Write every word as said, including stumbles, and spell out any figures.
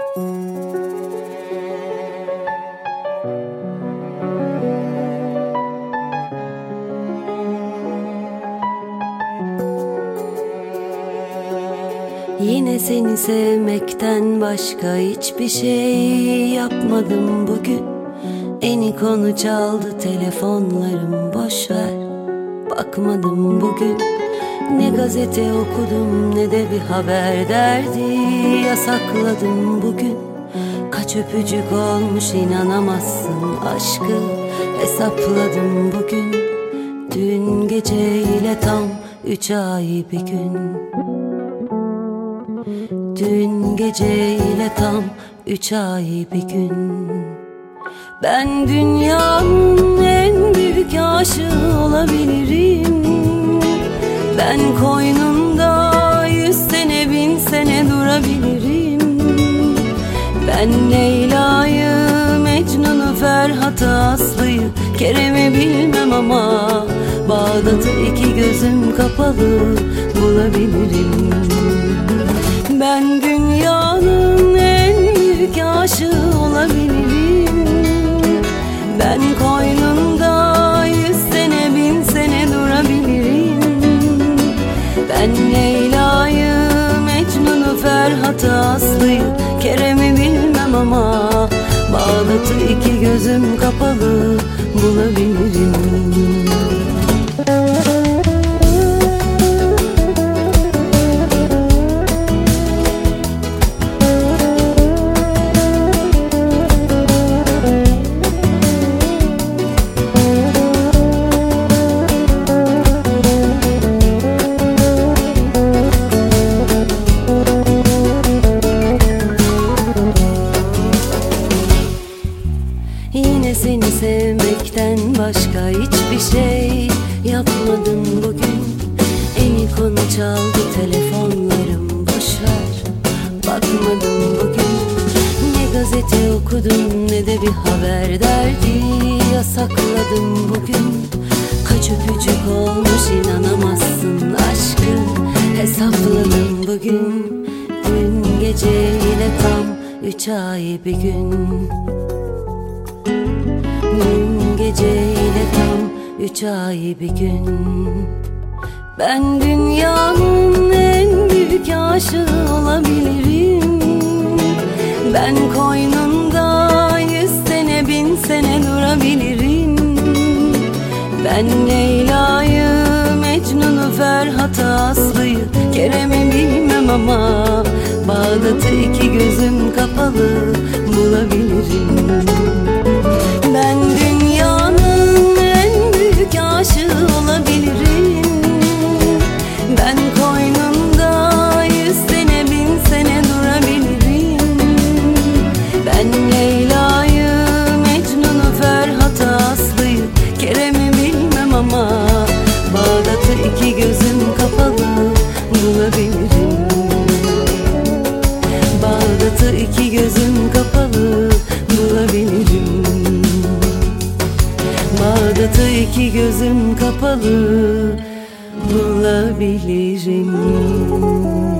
Yine seni sevmekten başka hiçbir şey yapmadım bugün. Eni konu çaldı telefonlarım, boşver, bakmadım bugün. Ne gazete okudum ne de bir haber derdi yasakladım bugün. Kaç öpücük olmuş inanamazsın, aşkı hesapladım bugün. Dün geceyle tam üç ay bir gün. Dün geceyle tam üç ay bir gün. Ben dünyanın en büyük aşığı olabilirim. Ben koynunda yüz sene bin sene durabilirim. Ben Leyla'yı, Mecnun'u, Ferhat'ı, Aslı'yı, Kerem'i bilmem ama Bağdat'ı iki gözüm kapalı bulabilirim. Ben dünyanın en büyük aşığı olabilirim. Ben koynunda yüz sene bin sene durabilirim. Ben Leyla'yı, Mecnun'u, Ferhat'ı, Aslı'yı, Kerem'i bilmem ama Bağdat'ı iki gözüm kapalı bulabilirim. Yine seni sevmekten başka hiçbir şey yapmadım bugün. Eni konu çaldı telefonlarım, boşver, bakmadım bugün. Ne gazete okudum ne de bir haber derdi yasakladım bugün. Kaç öpücük olmuş inanamazsın, aşkı hesapladım bugün. Dün geceyle tam üç ay bir gün. Dün geceyle tam üç ay bir gün. Ben dünyanın en büyük aşığı olabilirim. Ben koynunda yüz sene bin sene durabilirim. Ben Leyla'yı, Mecnun'u, Ferhat'ı, Aslı'yı, Kerem'i bilmem ama Bağdat'ı iki gözüm kapalı bulabilirim. Ben dünyanın en büyük aşığı olabilirim. Ben koynunda yüz sene bin sene durabilirim. Ben Leyla'yı, Mecnun'u, Ferhat'ı, Aslı'yı, Kerem'i bilmem ama Bağdat'ı iki gözüm kapalı bulabilirim. Bağdat'ı iki gözüm kapalı bulabilirim. Bağdat'ı iki gözüm kapalı bulabilirim.